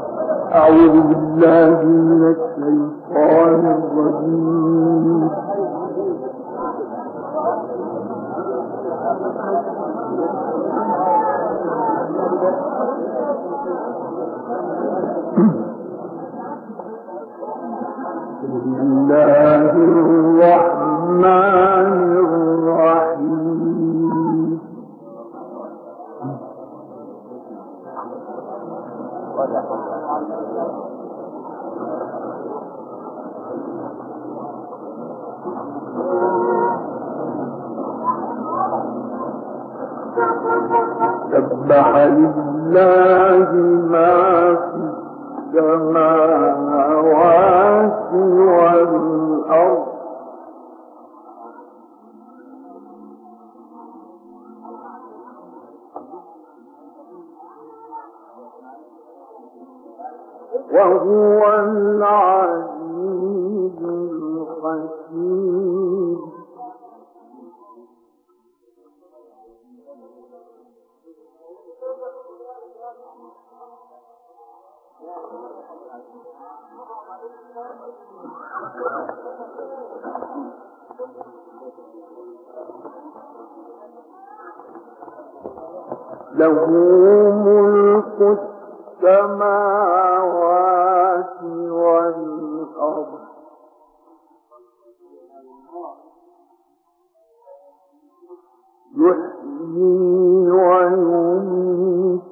أعوذ بالله من الشيطان الرجيم. بسم الله الرحمن الرحيم. سبح لله ما في السماوات والأرض وهو العزيز الحكيم. له ملك السماوات والأرض يحيي ويميت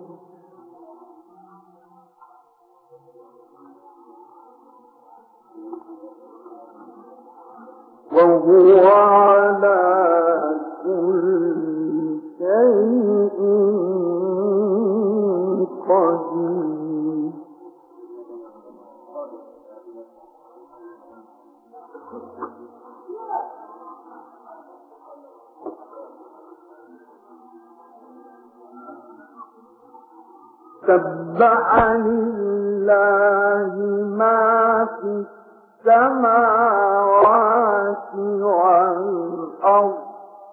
وهو على كل شيء قدير. سبح لله ما في السماوات والأرض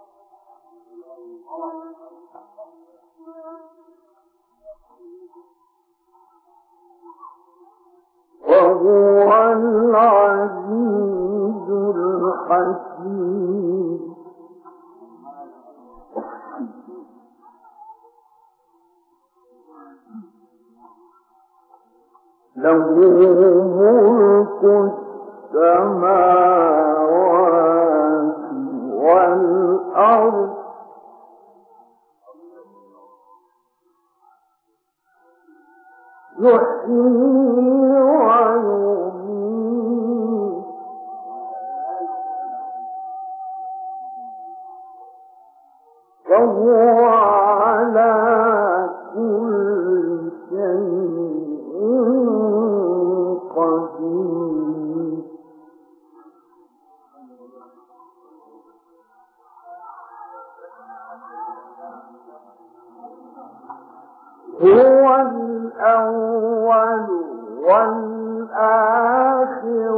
وهو العزيز الحكيم. له ملك السماوات والأرض يحيي ويميت وهو على كل شيء قدير. هو الأول والآخر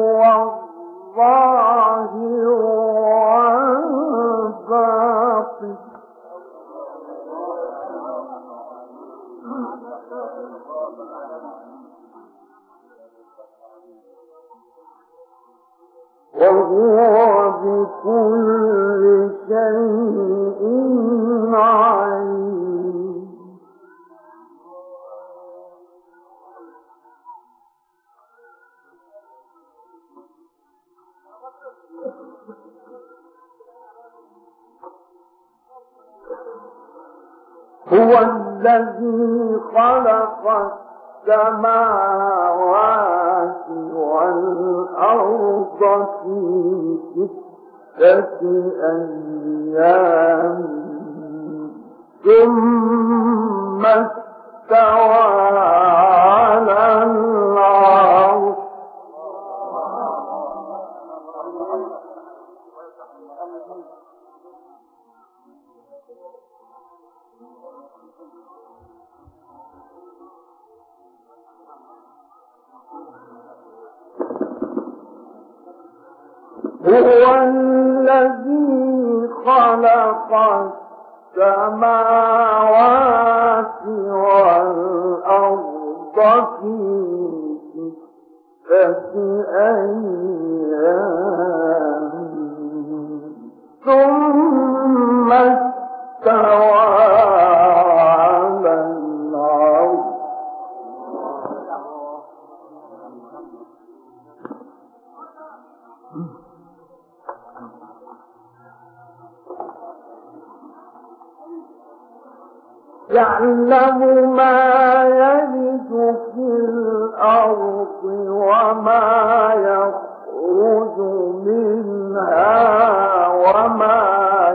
والظاهر والباطن وهو بكل شيء عليم. هو الذي خلق السماوات والأرض في 6 أيام ثم استوى على العرش هو الذي خلق السماوات والأرض في 6 أيام ثم استوى على العرش يعلم ما يلج في الأرض وما يخرج منها وما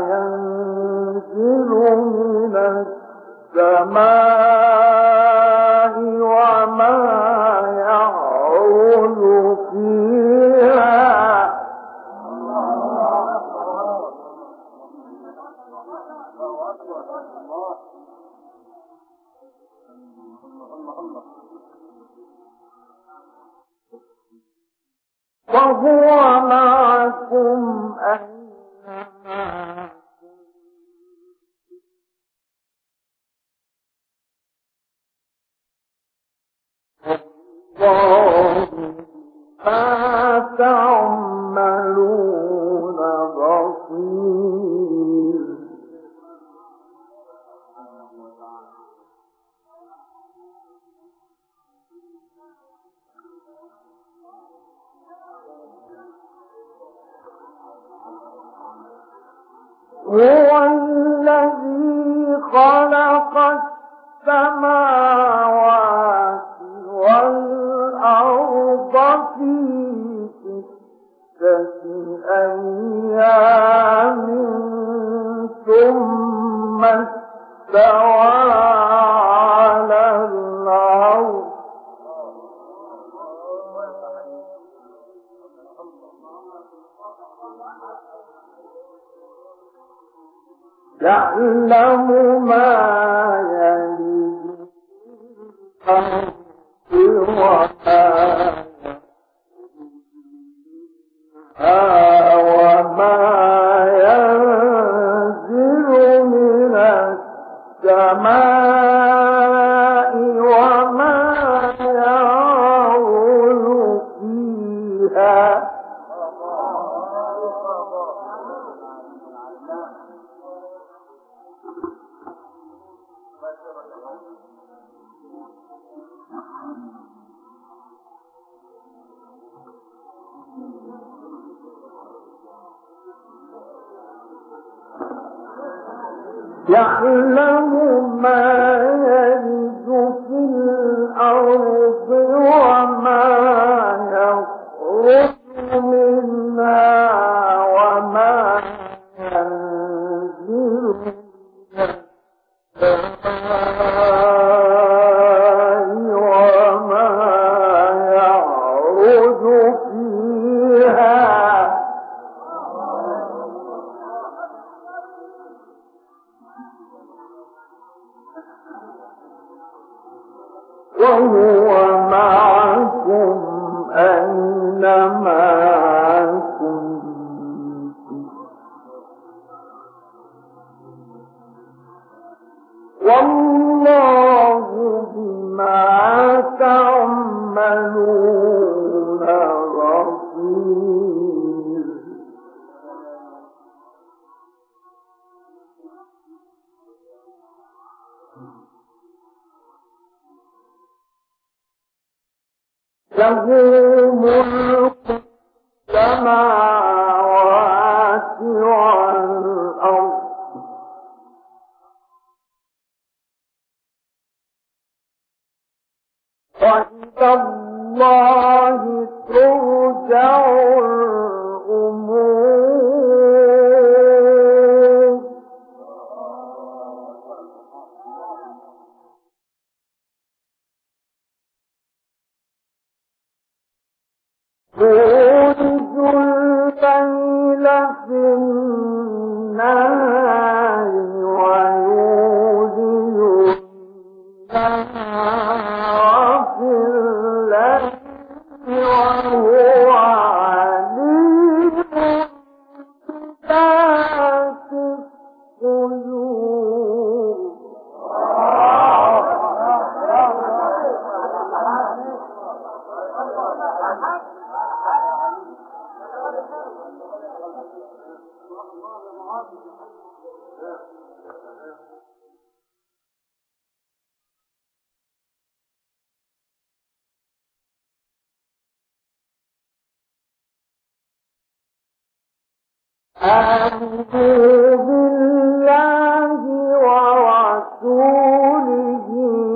ينزل من السماء وما يعرج فيها وهو معكم أينما والله ما تعملون بصير هو الذي خلق السماوات والأرض في 6 أيام ثم استوى على العرش يعلم ما يلج في الأرض وما ينزل من السماء وما يعرج فيها يعلم ما يلج في الأرض وما يخرج منها وما ينزل من السماء وما يعرج فيها وهو معكم أينما كنتم والله بما تعملون بصير له ملك السماوات والأرض وإلى الله ترجع الأمور تولج الليل في النهار ويولج النهار في الليل وهو عليم بذات الصدور آمنوا بالله ورسوله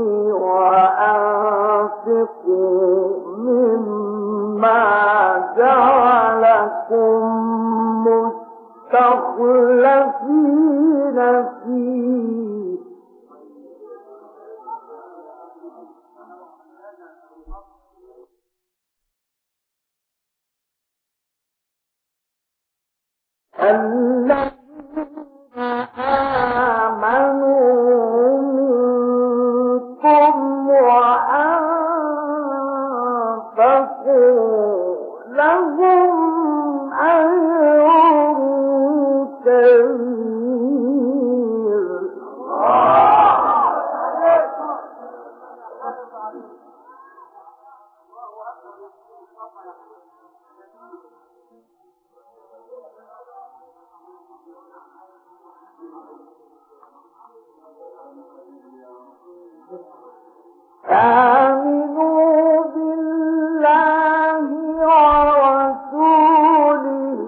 وأنفقوا مما جعلكم مستخلفين فيه الذين آمنوا منكم وأنفقوا لهم أجر كبير آمنوا بالله ورسوله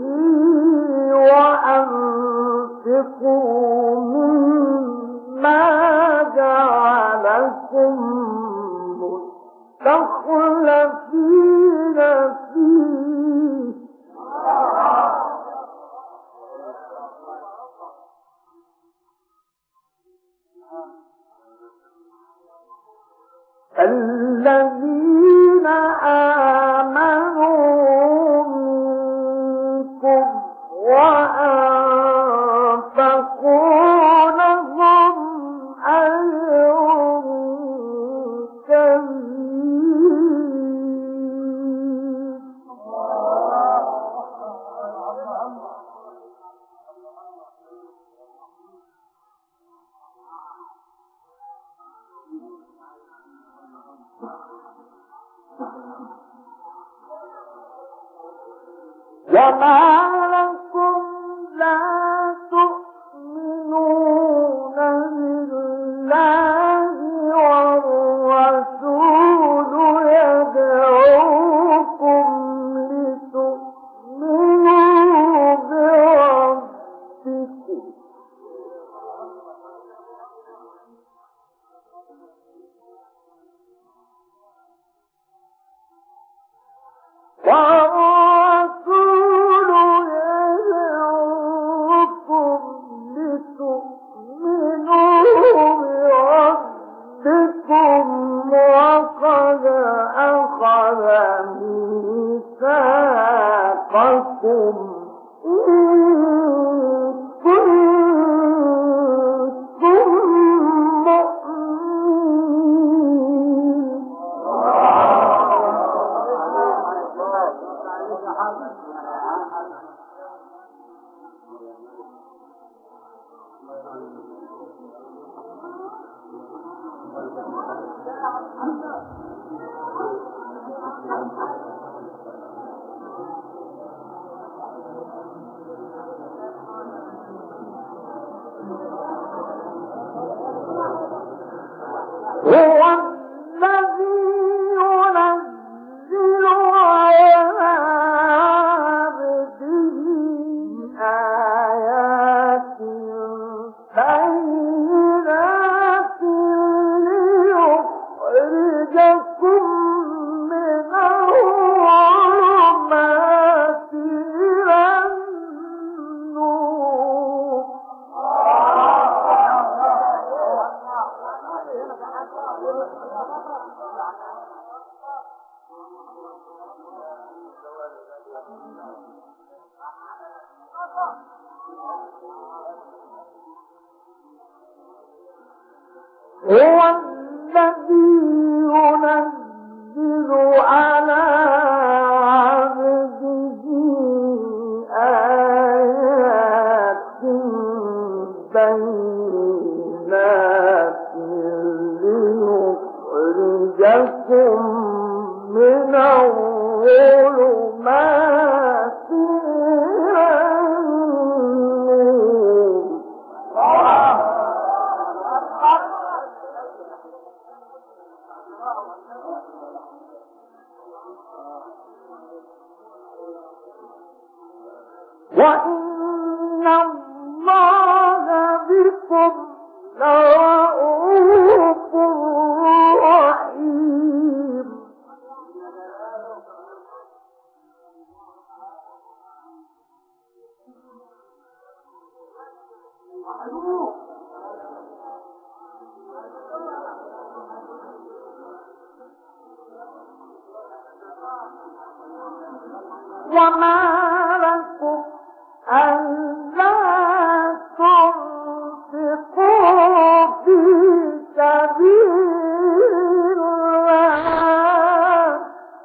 وأنفقوا مما جعلكم مستخلفين فيه الذين آمنوا منكم وأنفقوا لهم أجر كبير وما لكم لا تؤمنون بالله والرسول يدعوكم لتؤمنوا بربكم وقد أخذ ميثاقكم إن كنتم مؤمنين هو الذي ينزل على عبده آيات بينات ليخرجكم من الظلمات إلى النور هو الذي ينزل على عبده آيات بينات ليخرجكم من الظلمات إلى النور وإن وما لكم ألا تنفقوا في سبيل الله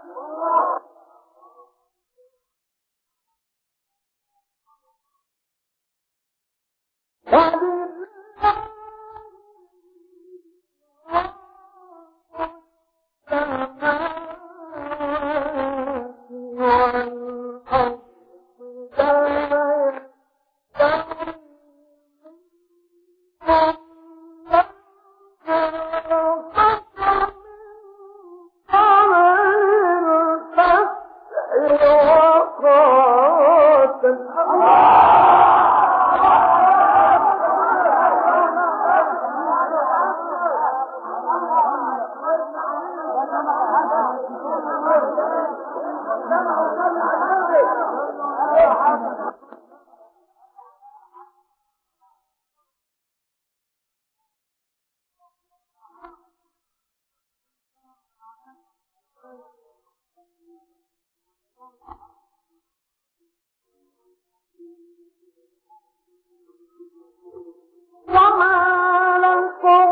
وما لكم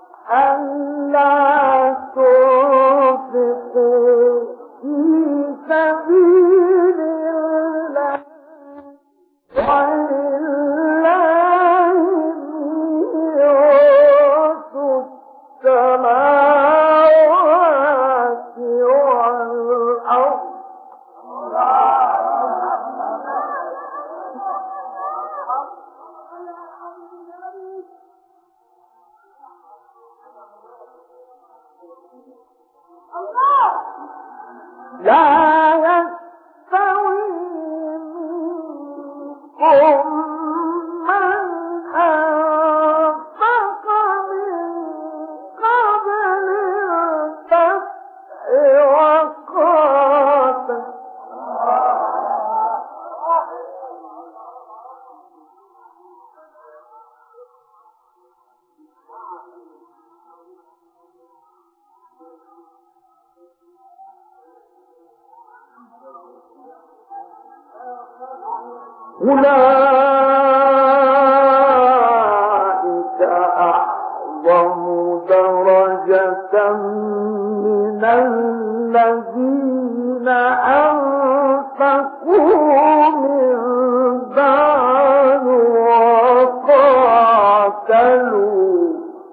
ألا تنفقوا في سبيل الله ولله ميراث السماوات والأرض لا يستوي منكم من أنفق من قبل الفتح وقاتل أولئك أعظم درجة من الذين أنفقوا من بعد وقاتلوا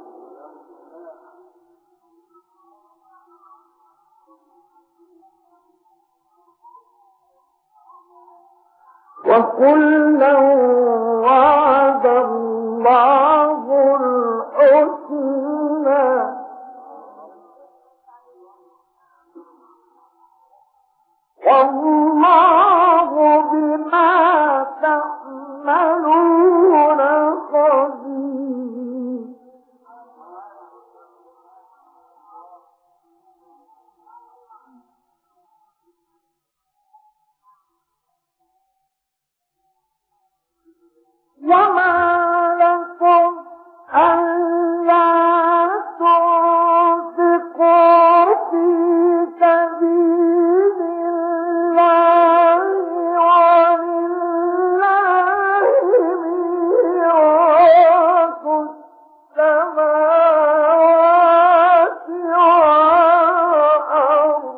وكلا وعد الله الحسنى والله بما تعملون خبير وما لكم ألا تنفقوا في سبيل الله ولله ميراث السماوات والأرض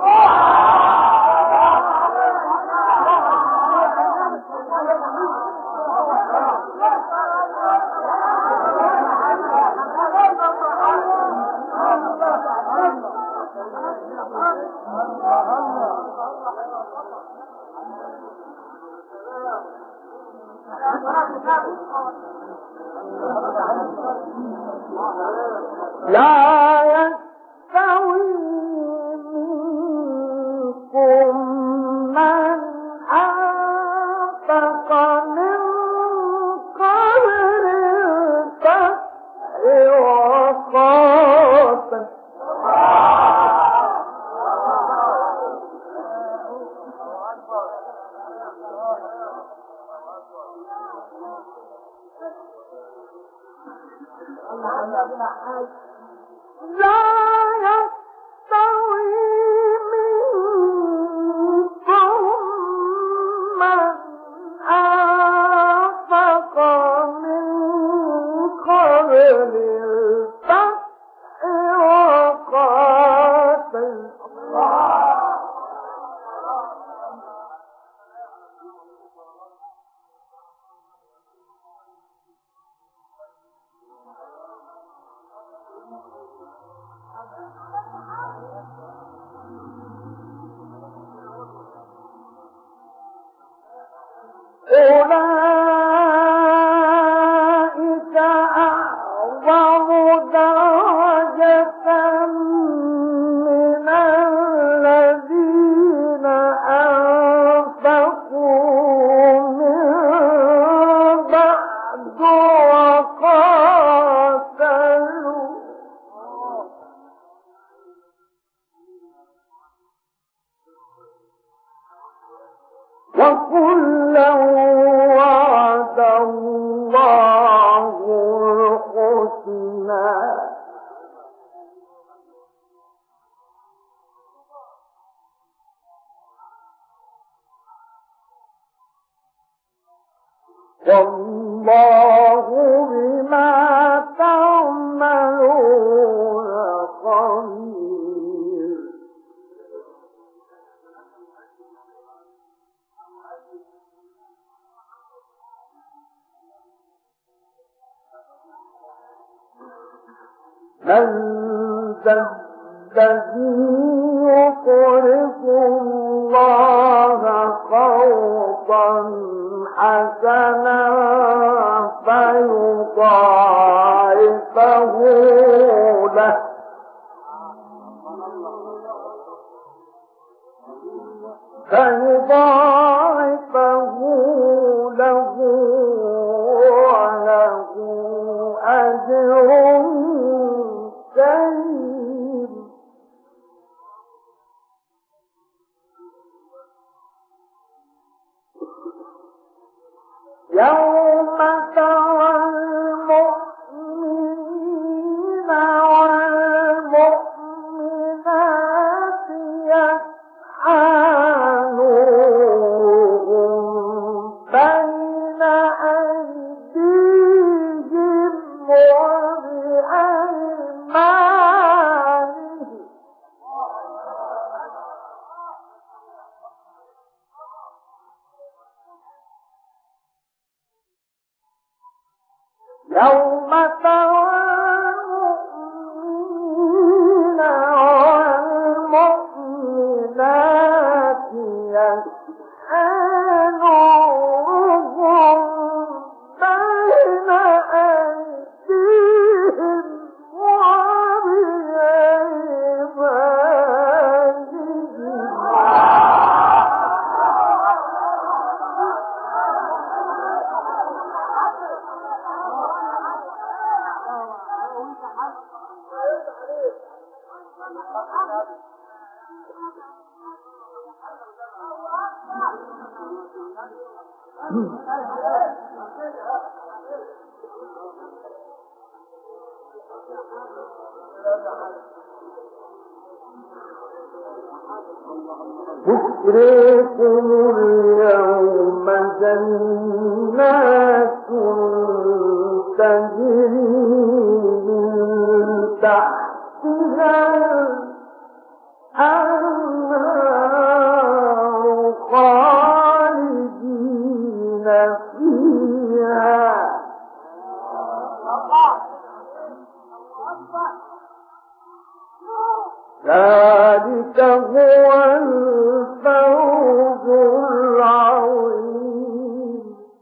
لا يستوي منكم من أنفق من قبل الفتح وقاتل لا وكلا وعد الله الحسنى والله بما تعملون خبير من ذا الذي يقرض الله قرضا حسنا فيضاعفه له وله أجر كريم يوم ترى المؤمنين والمؤمنات يسعى نورهم بين أيديهم وبأيمانهم يوم ترى المؤمنين والمؤمنات يسعى نورهم بين أيديهم بشريكم اليوم جنات تجري من تحتها الأنهار خالدين فيها ذلك هو الفوز العظيم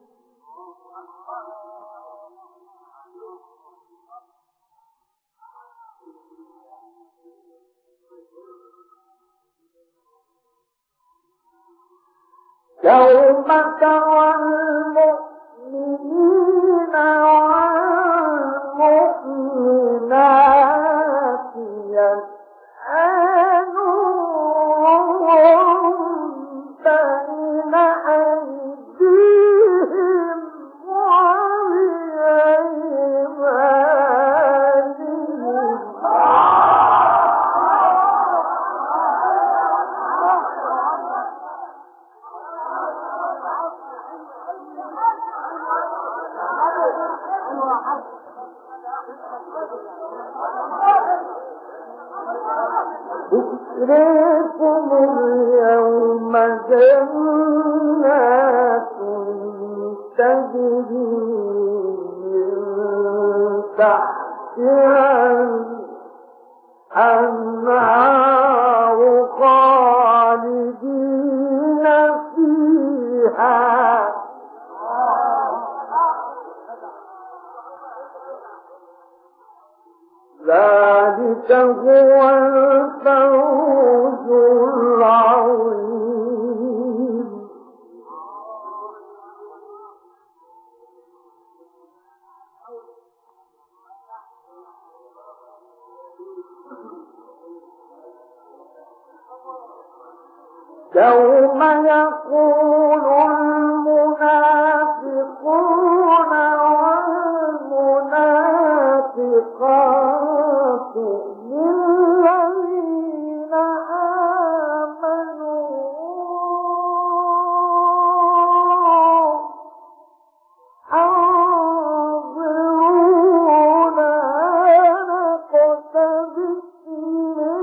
يوم ترى المؤمنين والمؤمنات يسعى نورهم بين أيديهم بشريكم اليوم جنات تجري من تحتها الأنهار خالدين فيها ذلك هو الفوز العظيم يوم يقول المنافقون والمنافقات للذين آمنوا انظرونا نقتبس من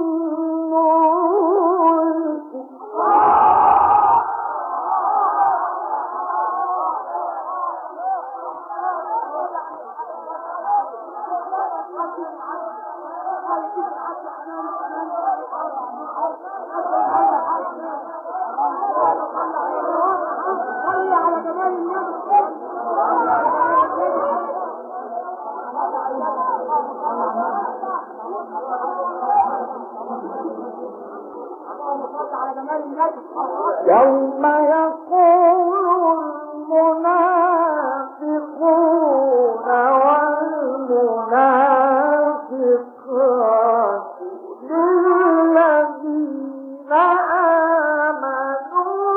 نوركم يوم يقول المنافقون والمنافقات للذين آمنوا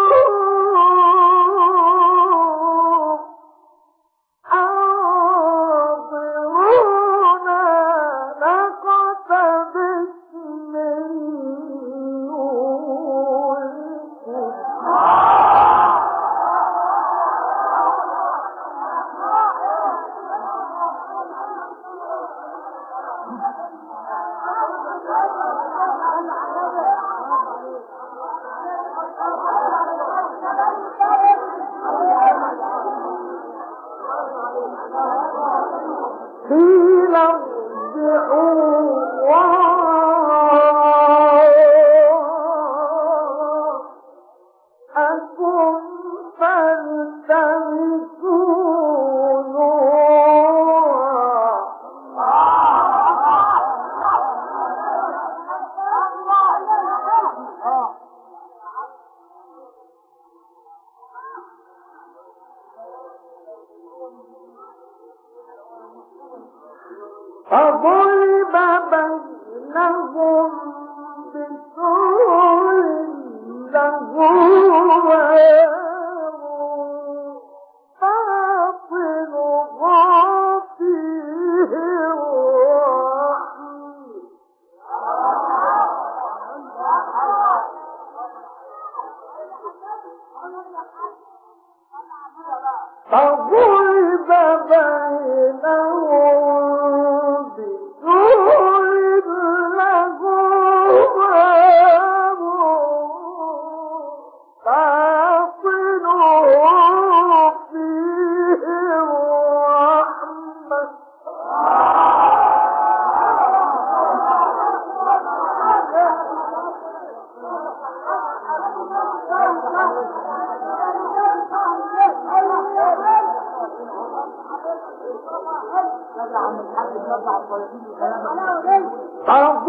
انظرونا نقتبس من قيل ارجعوا وراءكم فالتمسوا نورا فضرب بينهم بسور له باب باطنه فيه الرحمة فضرب بينهم فضرب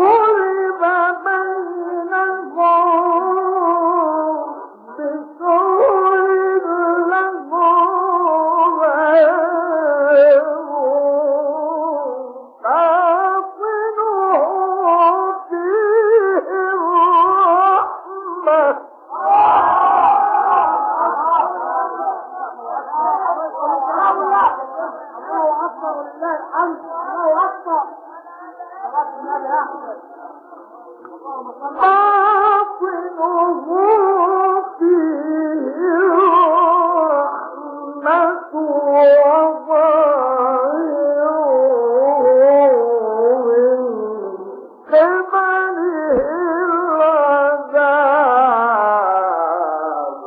بينهم بسور له باب باطنه فيه الرحمة باطنه فيه الرحمة وظاهره من قبله العذاب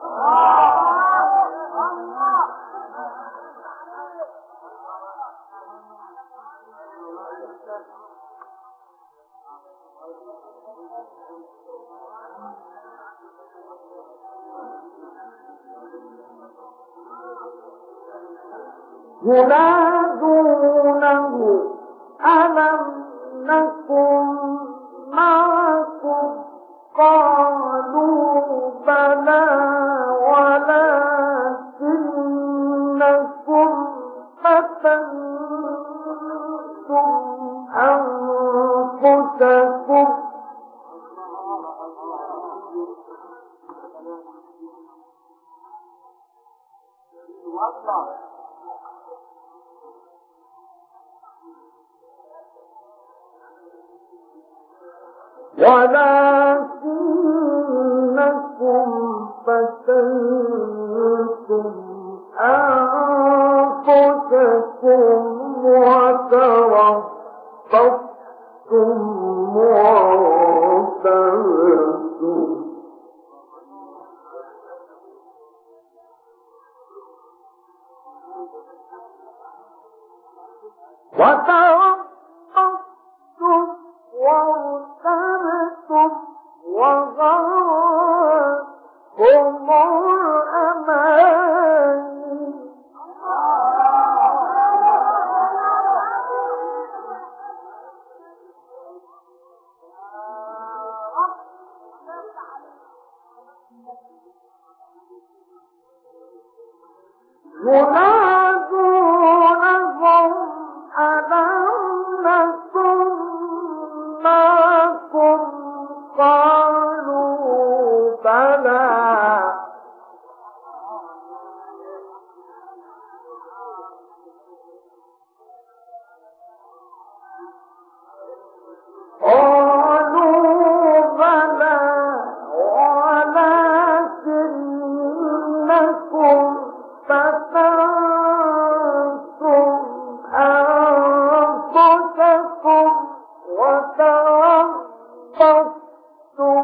ينادونه ألم نكن معكم قالوا بلى ولكنكم فتنتم أنفسكم فتنتم أنفسكم وتربصتم وارتبتم وغرتكم الأماني ينادونهم ألم نكن معكم قالوا بلى ولكنكم فتنتم أنفسكم وتربصتم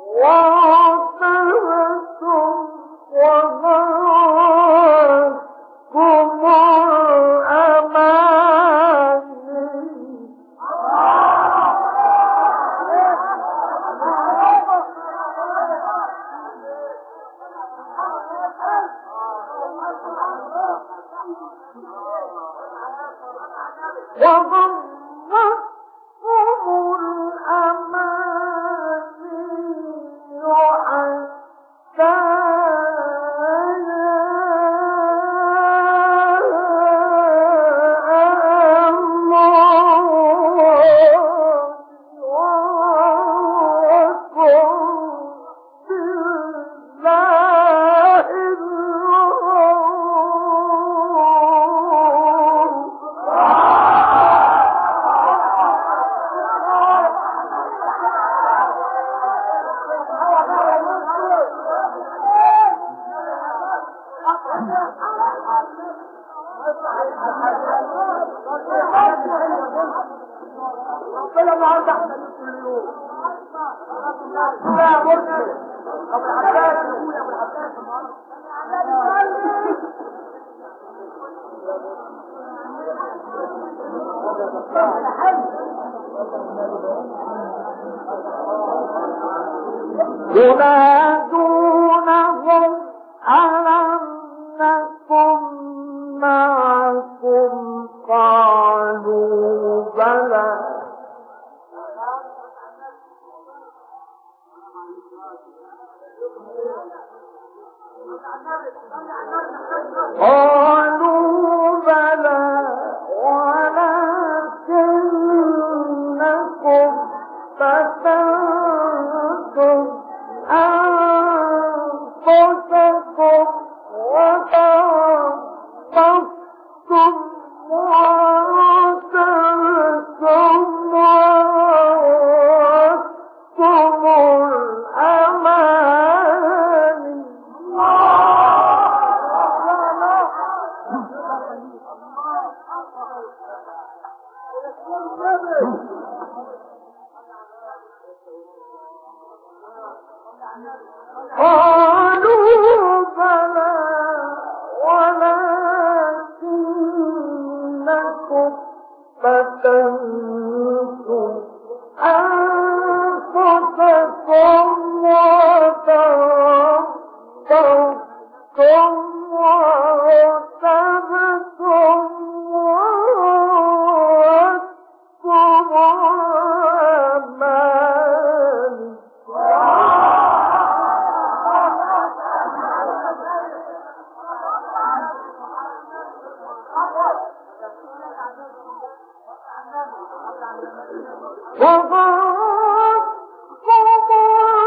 وارتبتم وغرتكم الأماني ينادونهم ألم نكن معكم قالوا بلى قالوا بلى ولكنكم فتنتم أنفسكم وتربصتم وارتبتم وغرتكم الأماني قالوا بلى ولكنكم فتنتم أنفسكم وتربصتم وارتبتم وغرتكم الأماني وغرتكم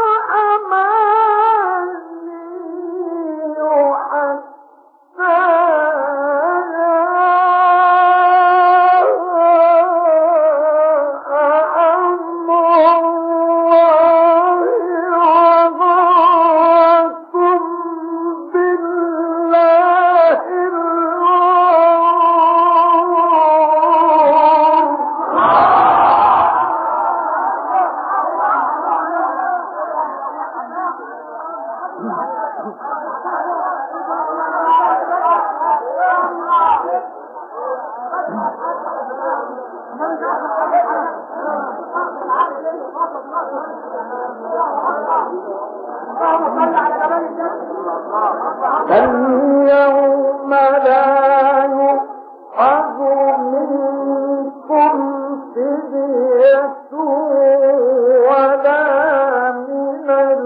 فاليوم لا يؤخذ منكم فدية ولا من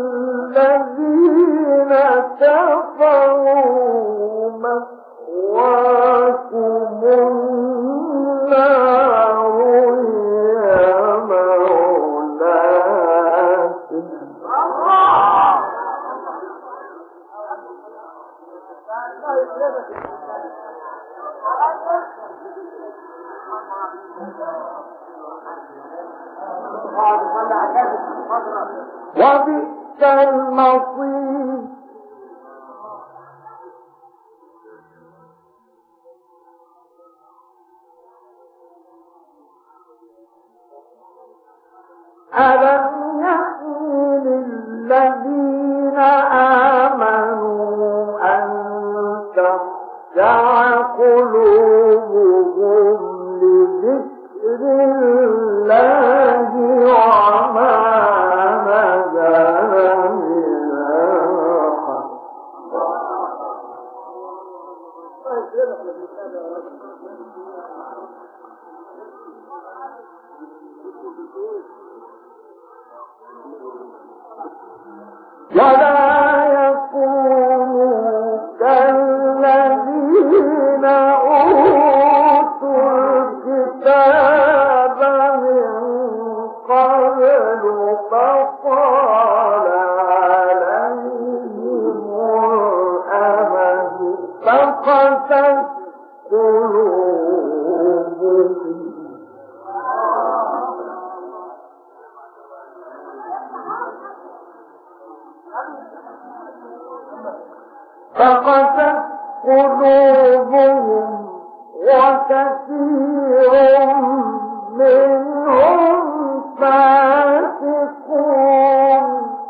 الذين كفروا مأواكم النار هي مولاكم وبئس المصير. ألم يأن للذين آمنوا أن تخشع قلوبهم لذكر الله وما نزل من الحق ولا يكونوا كالذين أوتوا الكتاب من قبل فطال عليهم الأمد فقست قلوبهم وكثير منهم فاسقون.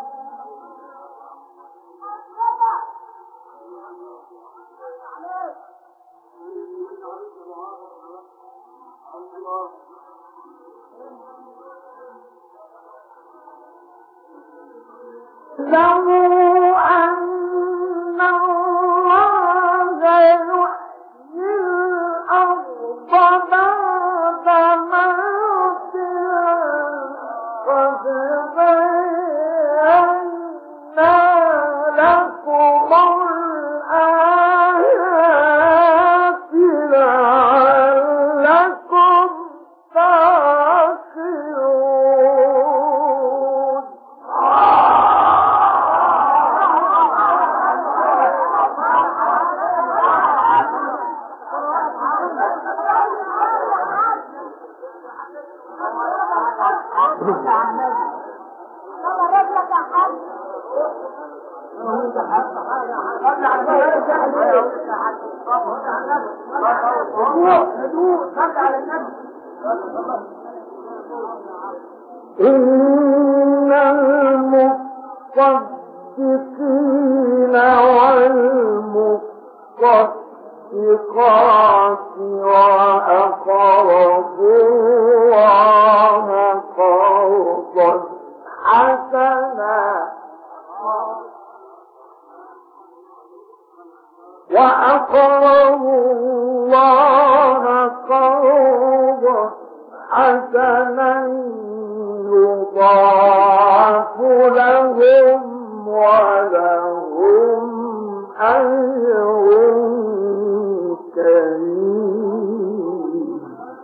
لو أن الله يحيي الأرض بعد موتها قد بينا لكم الآيات لعلكم تعقلون. إن المصدقين والمصدقات وأقرضوا الله قرضا حسنا يضاعف لهم ولهم أجر كريم.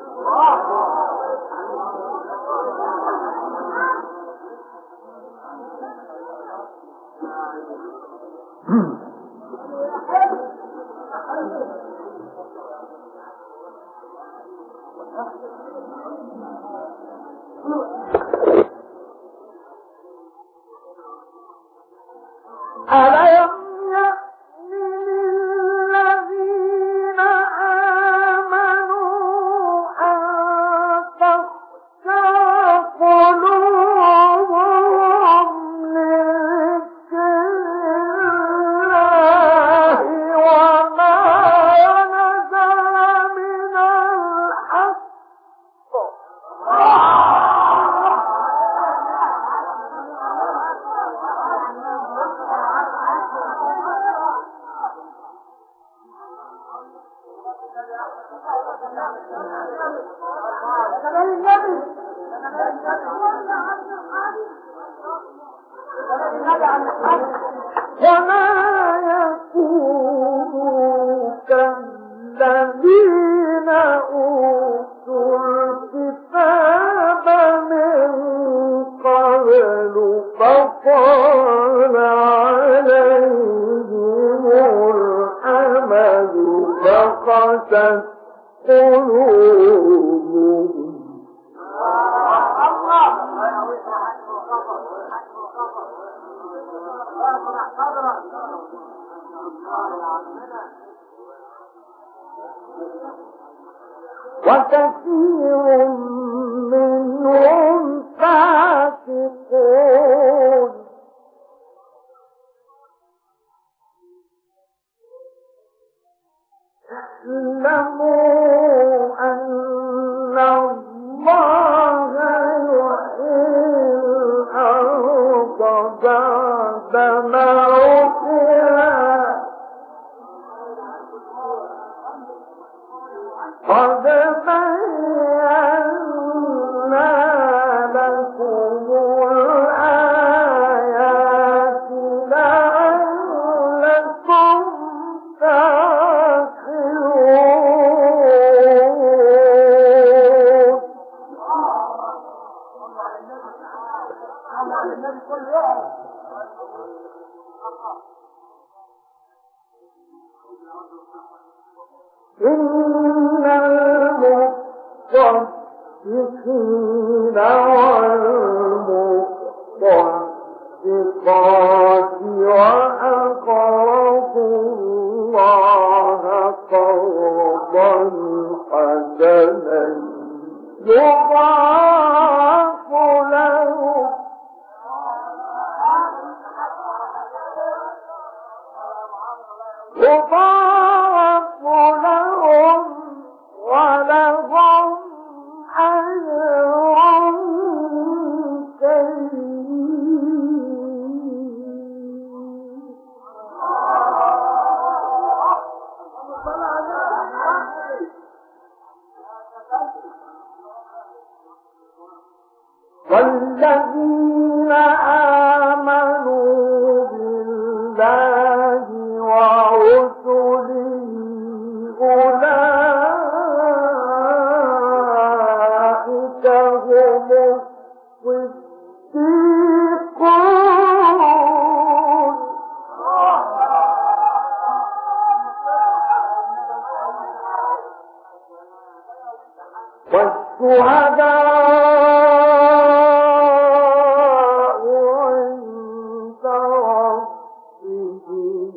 ألم يأن للذين آمنوا أن تخشع قلوبهم لذكر الله وما نزل من الحق ولا يكونوا كالذين أوتوا الكتاب من قبل فطال عليهم الأمد فقست قلوبهم. وكثير منهم فاسقون. اعلموا أن الله يحيي الأرض بعد موتها قد بينا لكم الآيات لعلكم تعقلون. إن المصدقين والمصدقات وأقرضوا الله قرضا حسنا يضاعف لهم ولهم أجر كريم. والذين آمنوا بالله ورسله أولئك هم الصديقون والشهداء عند ربهم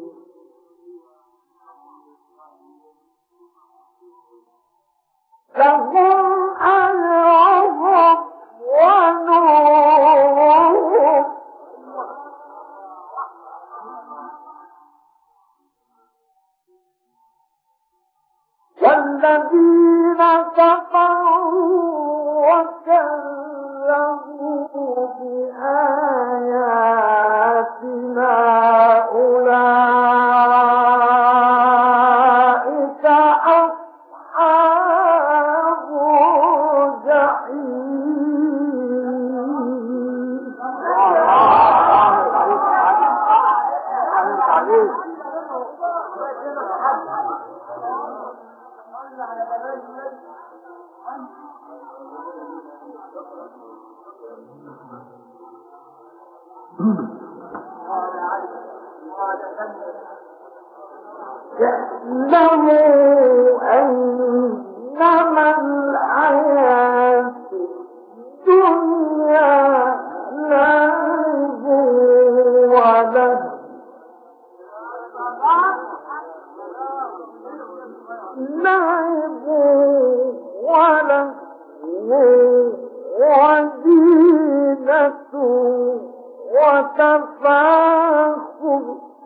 لهم أجرهم ونورهم والذين كفروا وكذبوا بآياتنا أولئك أصحاب الجحيم. اعلموا أنما الحياة الدنيا لعب ولهو وزينة وتفاخر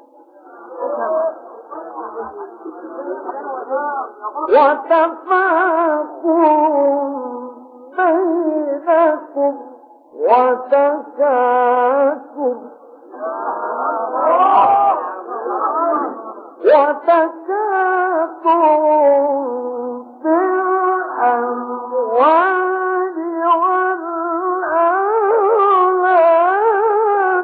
بينكم وتكاثر في الأموال والأولاد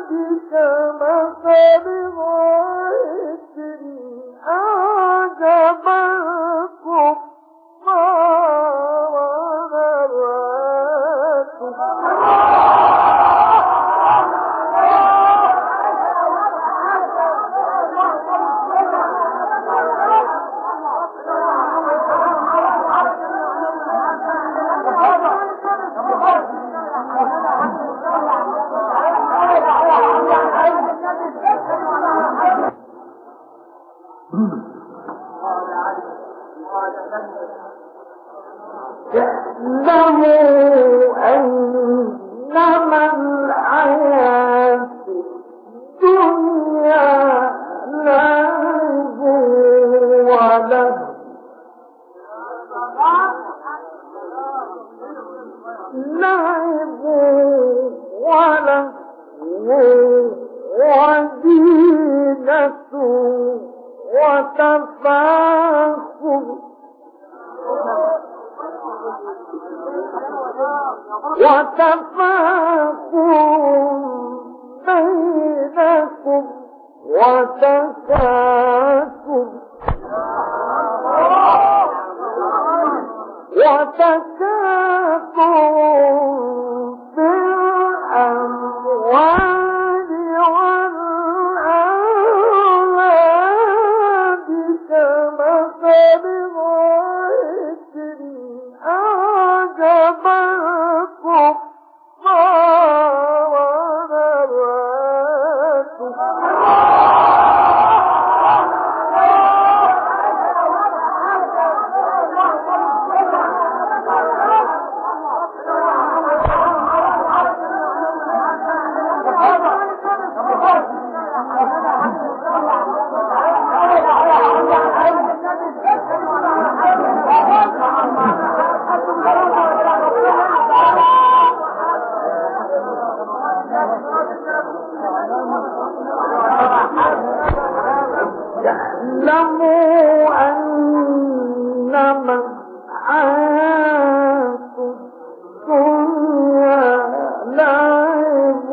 وزينة وتفاخر بينكم وتكاثر في الأموال والأولاد كمثل غيث أعجب الكفار نباته اعلموا أنما الحياة الدنيا لعب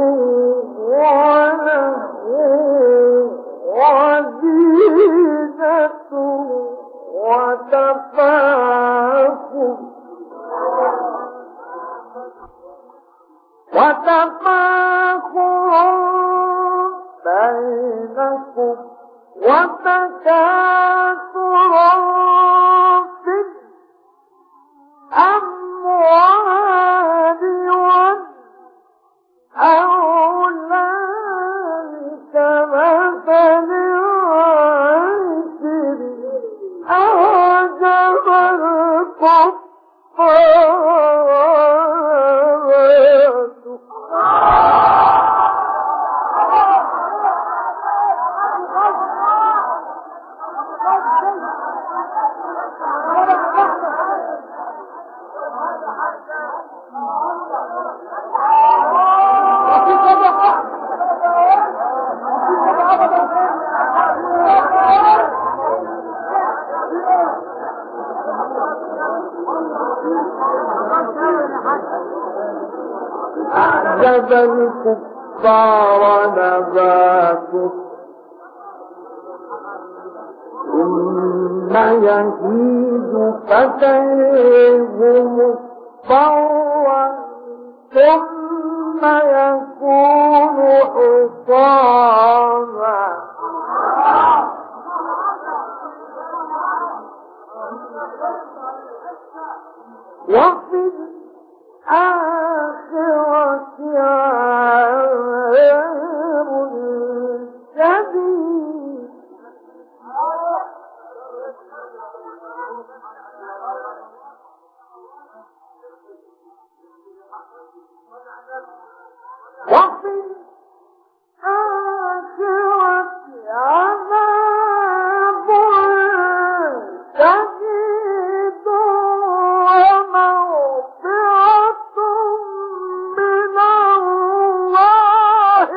ولهو وزينة وتفاخر بينكم وتكاثر في الأموال والأولاد كمثل غيث أعجب الكفار أعجب الكفار نباته ثم يهيج فتريه مصفرا ثم يكون حطاما وفي الآخرة عذاب شديد وفي الآخرة عذاب شديد ومغفرة من الله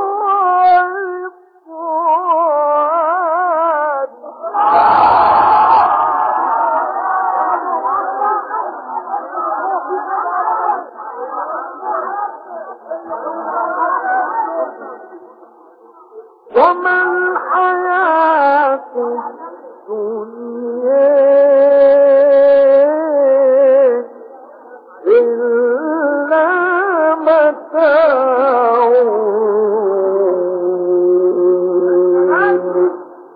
وما الحياة الدنيا إلا متاع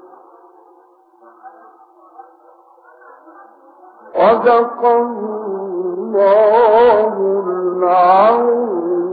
صدق الله